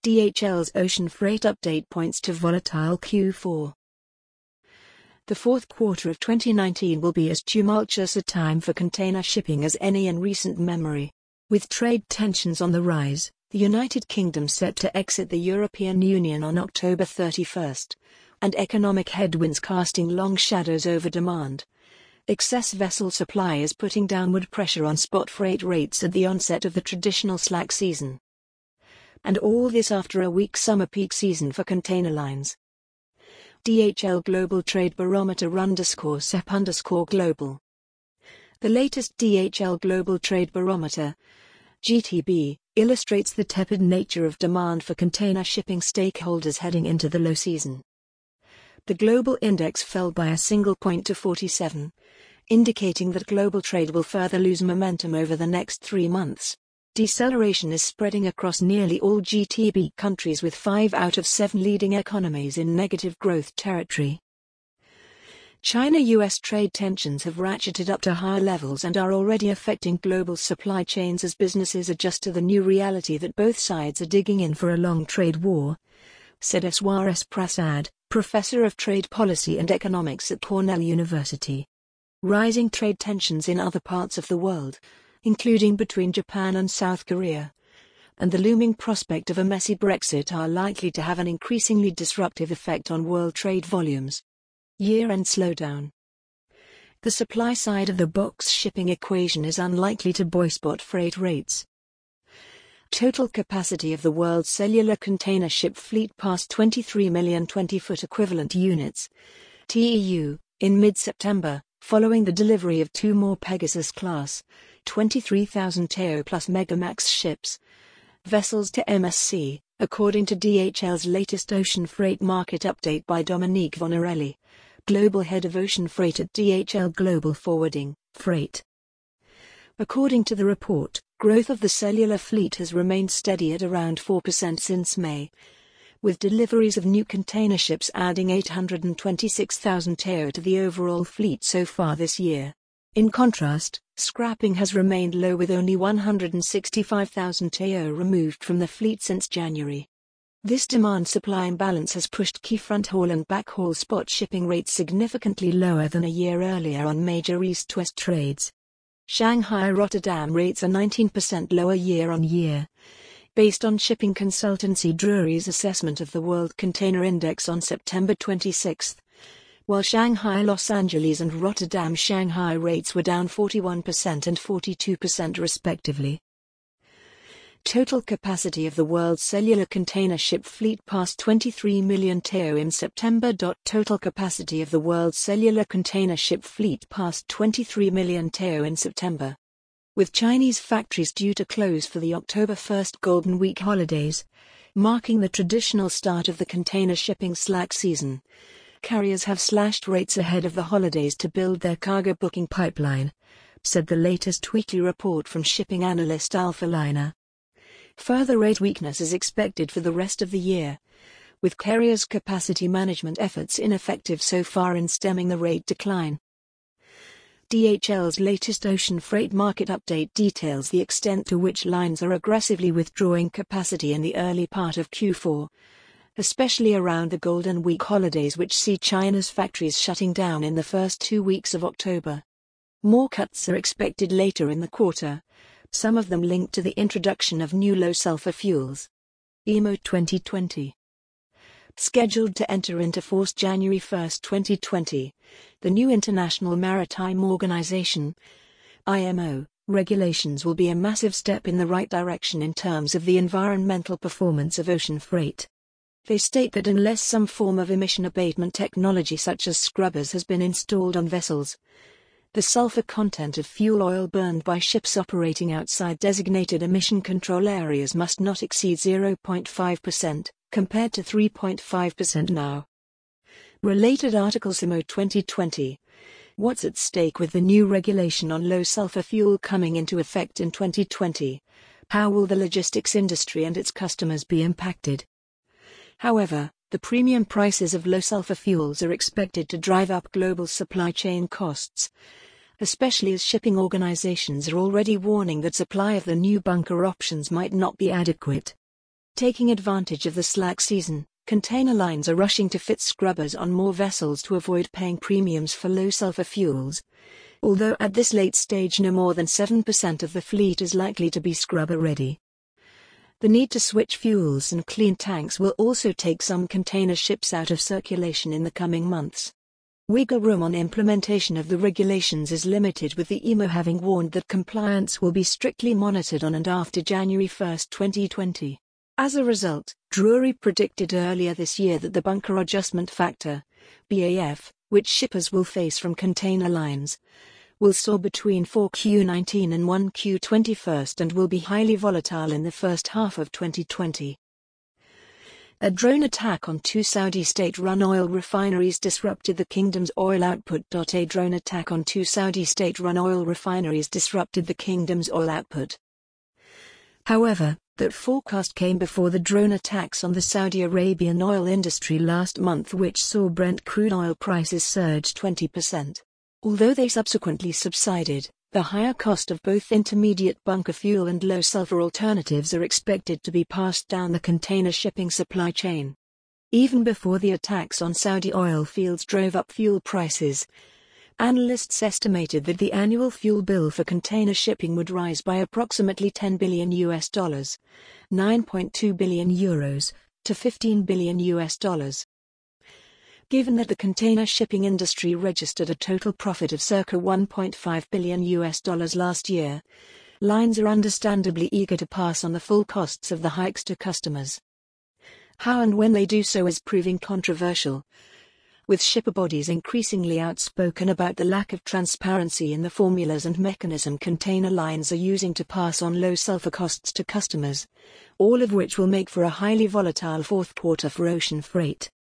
DHL's ocean freight update points to volatile Q4. The fourth quarter of 2019 will be as tumultuous a time for container shipping as any in recent memory. With trade tensions on the rise, the United Kingdom set to exit the European Union on October 31, and economic headwinds casting long shadows over demand. Excess vessel supply is putting downward pressure on spot freight rates at the onset of the traditional slack season. And all this after a weak summer peak season for container lines. DHL Global Trade Barometer _SEP Global. The latest DHL Global Trade Barometer, GTB, illustrates the tepid nature of demand for container shipping stakeholders heading into the low season. The global index fell by a single point to 47, indicating that global trade will further lose momentum over the next 3 months. Deceleration is spreading across nearly all GTB countries, with 5 out of 7 leading economies in negative growth territory. China-US trade tensions have ratcheted up to higher levels and are already affecting global supply chains as businesses adjust to the new reality that both sides are digging in for a long trade war, said Eswar S. Prasad, professor of trade policy and economics at Cornell University. Rising trade tensions in other parts of the world, including between Japan and South Korea, and the looming prospect of a messy Brexit are likely to have an increasingly disruptive effect on world trade volumes. Year-end slowdown. The supply side of the box shipping equation is unlikely to buoy spot freight rates. Total capacity of the world's cellular container ship fleet passed 23 million 20-foot equivalent units, TEU, in mid-September, following the delivery of 2 more Pegasus-class, 23,000 TEU plus Megamax ships, vessels to MSC, according to DHL's latest ocean freight market update by Dominique Vonarelli, global head of ocean freight at DHL Global Forwarding, Freight. According to the report, growth of the cellular fleet has remained steady at around 4% since May, with deliveries of new container ships adding 826,000 TEU to the overall fleet so far this year. In contrast, scrapping has remained low, with only 165,000 TEU removed from the fleet since January. This demand-supply imbalance has pushed key front-haul and back-haul spot shipping rates significantly lower than a year earlier on major east-west trades. Shanghai-Rotterdam rates are 19% lower year-on-year, based on shipping consultancy Drewry's assessment of the World Container Index on September 26, while Shanghai-Los Angeles and Rotterdam-Shanghai rates were down 41% and 42% respectively. Total capacity of the world's cellular container ship fleet passed 23 million TEU in September. Total capacity of the world's cellular container ship fleet passed 23 million TEU in September. With Chinese factories due to close for the October 1 Golden Week holidays, marking the traditional start of the container shipping slack season, carriers have slashed rates ahead of the holidays to build their cargo booking pipeline, said the latest weekly report from shipping analyst Alphaliner. Further rate weakness is expected for the rest of the year, with carriers' capacity management efforts ineffective so far in stemming the rate decline. DHL's latest ocean freight market update details the extent to which lines are aggressively withdrawing capacity in the early part of Q4, especially around the Golden Week holidays, which see China's factories shutting down in the first 2 weeks of October. More cuts are expected later in the quarter, some of them linked to the introduction of new low-sulfur fuels. IMO 2020. Scheduled to enter into force January 1, 2020, the new International Maritime Organization (IMO) regulations will be a massive step in the right direction in terms of the environmental performance of ocean freight. They state that unless some form of emission abatement technology such as scrubbers has been installed on vessels, the sulfur content of fuel oil burned by ships operating outside designated emission control areas must not exceed 0.5%, compared to 3.5% now. Related articles. IMO 2020. What's at stake with the new regulation on low-sulfur fuel coming into effect in 2020? How will the logistics industry and its customers be impacted? However, the premium prices of low-sulfur fuels are expected to drive up global supply chain costs, especially as shipping organizations are already warning that supply of the new bunker options might not be adequate. Taking advantage of the slack season, container lines are rushing to fit scrubbers on more vessels to avoid paying premiums for low-sulfur fuels, although at this late stage no more than 7% of the fleet is likely to be scrubber-ready. The need to switch fuels and clean tanks will also take some container ships out of circulation in the coming months. Wiggle room on implementation of the regulations is limited, with the IMO having warned that compliance will be strictly monitored on and after January 1, 2020. As a result, Drewry predicted earlier this year that the bunker adjustment factor, BAF, which shippers will face from container lines, will soar between 4Q19 and 1Q21 and will be highly volatile in the first half of 2020. A drone attack on 2 Saudi state-run oil refineries disrupted the kingdom's oil output. A drone attack on 2 Saudi state-run oil refineries disrupted the kingdom's oil output. However, that forecast came before the drone attacks on the Saudi Arabian oil industry last month, which saw Brent crude oil prices surge 20%. Although they subsequently subsided, the higher cost of both intermediate bunker fuel and low-sulfur alternatives are expected to be passed down the container shipping supply chain. Even before the attacks on Saudi oil fields drove up fuel prices, analysts estimated that the annual fuel bill for container shipping would rise by approximately $10 billion (9.2 billion euros) to $15 billion. Given that the container shipping industry registered a total profit of circa $1.5 billion last year, lines are understandably eager to pass on the full costs of the hikes to customers. How and when they do so is proving controversial, with shipper bodies increasingly outspoken about the lack of transparency in the formulas and mechanism container lines are using to pass on low-sulfur costs to customers, all of which will make for a highly volatile fourth quarter for ocean freight.